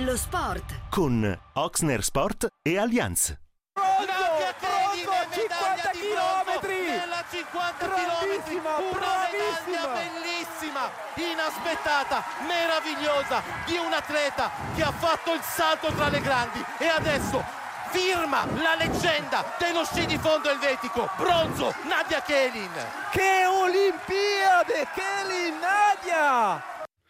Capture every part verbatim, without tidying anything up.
lo sport con Oxner Sport e Allianz. cinquanta chilometri nella cinquanta chilometri, una medaglia bellissima, inaspettata, meravigliosa, di un atleta che ha fatto il salto tra le grandi e adesso firma la leggenda dello sci di fondo elvetico. Bronzo, Nadia Kenin. Che Olimpiade, Kenin, Nadia!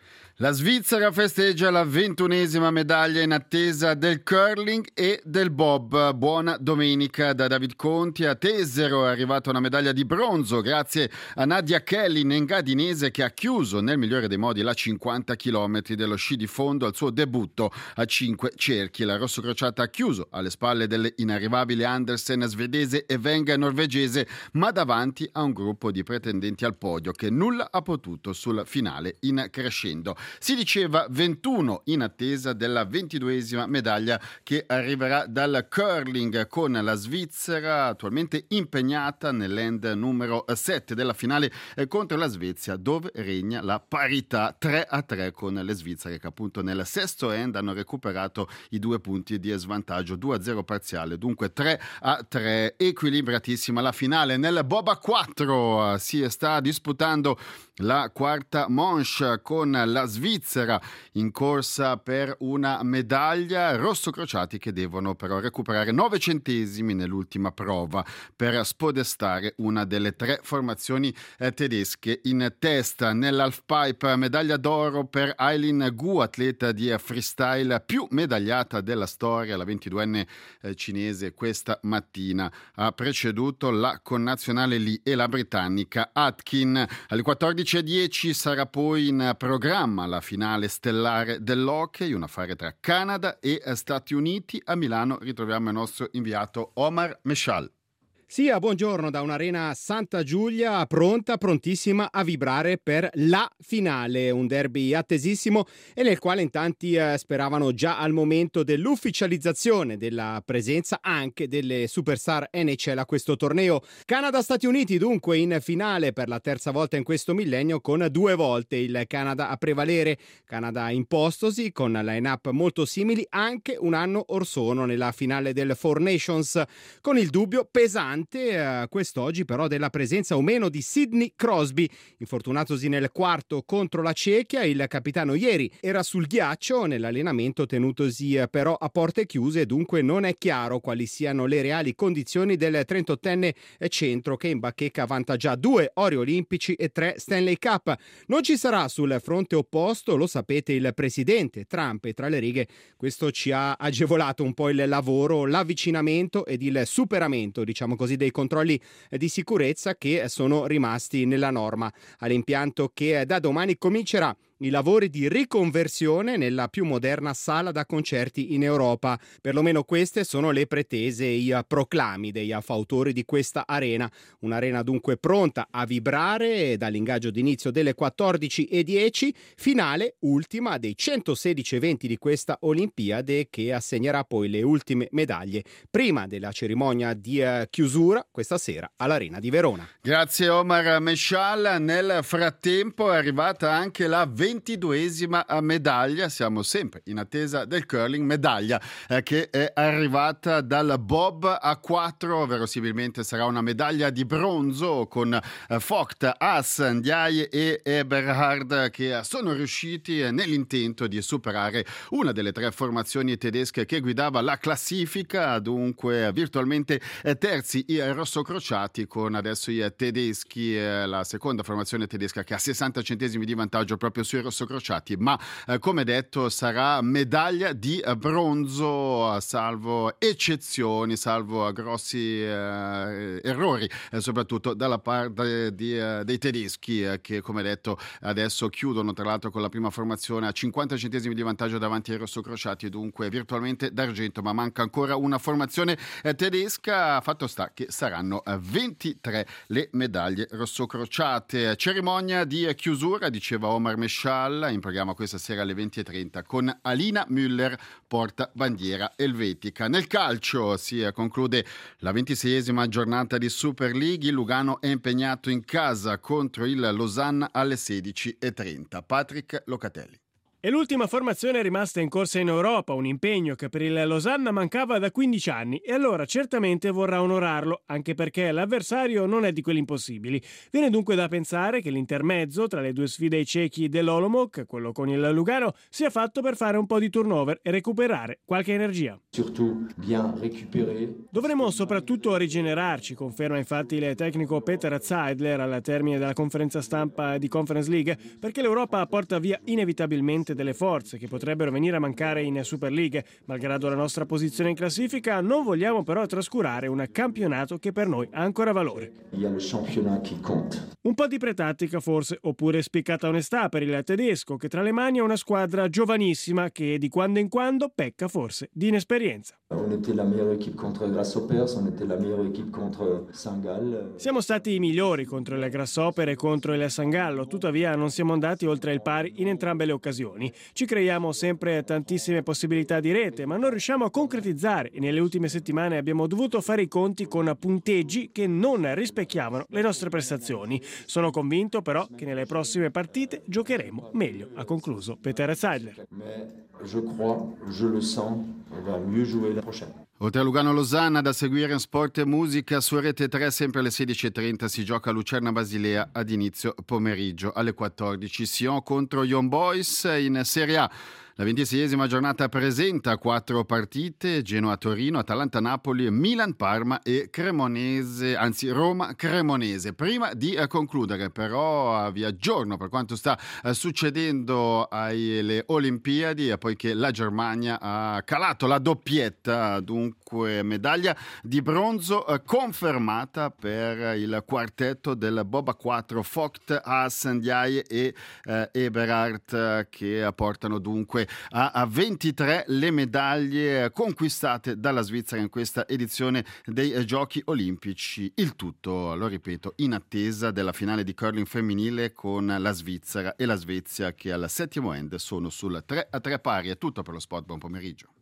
La Svizzera festeggia la ventunesima medaglia in attesa del curling e del bob. Buona domenica da David Conti. A Tesero è arrivata una medaglia di bronzo grazie a Nadia Kenin, engadinese, che ha chiuso nel migliore dei modi la cinquanta chilometri dello sci di fondo al suo debutto a cinque cerchi. La rossocrociata ha chiuso alle spalle delle inarrivabili Andersen svedese e Venga norvegese, ma davanti a un gruppo di pretendenti al podio che nulla ha potuto sul finale in crescendo. Si diceva ventuno in attesa della ventiduesima medaglia che arriverà dal curling, con la Svizzera attualmente impegnata nell'end numero sette della finale contro la Svezia, dove regna la parità tre a tre con le svizzere che appunto nel sesto end hanno recuperato i due punti di svantaggio, due a zero parziale, dunque tre a tre, equilibratissima la finale. Nel bob a quattro si sta disputando la quarta manche con la Svizzera in corsa per una medaglia, rossocrociati che devono però recuperare nove centesimi nell'ultima prova per spodestare una delle tre formazioni eh, tedesche in testa. Nell'halfpipe medaglia d'oro per Eileen Gu, atleta di freestyle più medagliata della storia. La ventiduenne eh, cinese questa mattina ha preceduto la connazionale Lee e la britannica Atkin. Alle quattordici e dieci sarà poi in programma la finale stellare dell'hockey, un affare tra Canada e Stati Uniti. A Milano ritroviamo il nostro inviato Omar Meshal. Sia, buongiorno da un'arena Santa Giulia pronta, prontissima a vibrare per la finale, un derby attesissimo e nel quale in tanti eh, speravano già al momento dell'ufficializzazione della presenza anche delle superstar N H L a questo torneo. Canada-Stati Uniti dunque in finale per la terza volta in questo millennio, con due volte il Canada a prevalere. Canada impostosi con line-up molto simili anche un anno or sono nella finale del Four Nations, con il dubbio pesante Eh, quest'oggi però della presenza o meno di Sidney Crosby, infortunatosi nel quarto contro la Cechia. Il capitano ieri era sul ghiaccio nell'allenamento tenutosi eh, però a porte chiuse, dunque non è chiaro quali siano le reali condizioni del trentottenne centro, che in bacheca vanta già due ori olimpici e tre Stanley Cup. Non ci sarà sul fronte opposto, lo sapete, il presidente Trump, e tra le righe questo ci ha agevolato un po' il lavoro, l'avvicinamento ed il superamento, diciamo così, dei controlli di sicurezza che sono rimasti nella norma. All'impianto che da domani comincerà i lavori di riconversione nella più moderna sala da concerti in Europa. Perlomeno queste sono le pretese e i proclami dei fautori di questa arena. Un'arena dunque pronta a vibrare dall'ingaggio d'inizio delle quattordici e dieci, finale ultima dei centosedici eventi di questa Olimpiade, che assegnerà poi le ultime medaglie prima della cerimonia di chiusura questa sera all'Arena di Verona. Grazie Omar Meshal. Nel frattempo è arrivata anche la ventiduesima medaglia, siamo sempre in attesa del curling, medaglia eh, che è arrivata dal bob a quattro, verosimilmente sarà una medaglia di bronzo con eh, Vogt, Haas, Ndiaye e Eberhard, che sono riusciti eh, nell'intento di superare una delle tre formazioni tedesche che guidava la classifica, dunque virtualmente eh, terzi i rossocrociati, con adesso i tedeschi, eh, la seconda formazione tedesca che ha sessanta centesimi di vantaggio proprio sui rossocrociati, ma eh, come detto sarà medaglia di eh, bronzo, salvo eccezioni, salvo grossi eh, errori, eh, soprattutto dalla parte di, eh, dei tedeschi eh, che, come detto, adesso chiudono tra l'altro con la prima formazione a cinquanta centesimi di vantaggio davanti ai rossocrociati, dunque virtualmente d'argento, ma manca ancora una formazione eh, tedesca. Fatto sta che saranno eh, ventitré le medaglie rossocrociate. Cerimonia di chiusura, diceva Omar Meshal, in programma questa sera alle venti e trenta con Alina Müller, porta bandiera elvetica. Nel calcio si conclude la ventiseiesima giornata di Super League. Il Lugano è impegnato in casa contro il Losanna alle sedici e trenta. Patrick Locatelli. E l'ultima formazione è rimasta in corsa in Europa, un impegno che per il Losanna mancava da quindici anni e allora certamente vorrà onorarlo, anche perché l'avversario non è di quelli impossibili. Viene dunque da pensare che l'intermezzo tra le due sfide ai cechi dell'Olomouc, quello con il Lugano, sia fatto per fare un po' di turnover e recuperare qualche energia. Dovremo soprattutto rigenerarci, conferma infatti il tecnico Peter Zeidler al termine della conferenza stampa di Conference League, perché l'Europa porta via inevitabilmente delle forze che potrebbero venire a mancare in Super League. Malgrado la nostra posizione in classifica, non vogliamo però trascurare un campionato che per noi ha ancora valore. Un po' di pretattica forse, oppure spiccata onestà per il tedesco, che tra le mani ha una squadra giovanissima che di quando in quando pecca forse di inesperienza. Siamo stati i migliori contro il Grasshopper e contro il San Gallo, tuttavia non siamo andati oltre il pari in entrambe le occasioni. Ci creiamo sempre tantissime possibilità di rete, ma non riusciamo a concretizzare e nelle ultime settimane abbiamo dovuto fare i conti con punteggi che non rispecchiavano le nostre prestazioni. Sono convinto però che nelle prossime partite giocheremo meglio, ha concluso Peter Zeidler. Oltre a Lugano-Losanna, da seguire in Sport e Musica su Rete tre, sempre alle sedici e trenta si gioca Lucerna-Basilea ad inizio pomeriggio alle quattordici. Sion contro Young Boys in Serie A. La ventiseiesima giornata presenta quattro partite: Genoa-Torino, Atalanta-Napoli, Milan-Parma e Cremonese, anzi Roma-Cremonese. Prima di eh, concludere però vi aggiorno per quanto sta eh, succedendo alle Olimpiadi, eh, poiché la Germania ha calato la doppietta, dunque medaglia di bronzo eh, confermata per il quartetto del Bob a quattro, Vogt, Haas, Ndiaye e eh, Eberhardt, eh, che portano dunque a ventitré le medaglie conquistate dalla Svizzera in questa edizione dei Giochi Olimpici. Il tutto, lo ripeto, in attesa della finale di curling femminile con la Svizzera e la Svezia che al settimo end sono sul tre a tre pari. È tutto per lo sport, buon pomeriggio.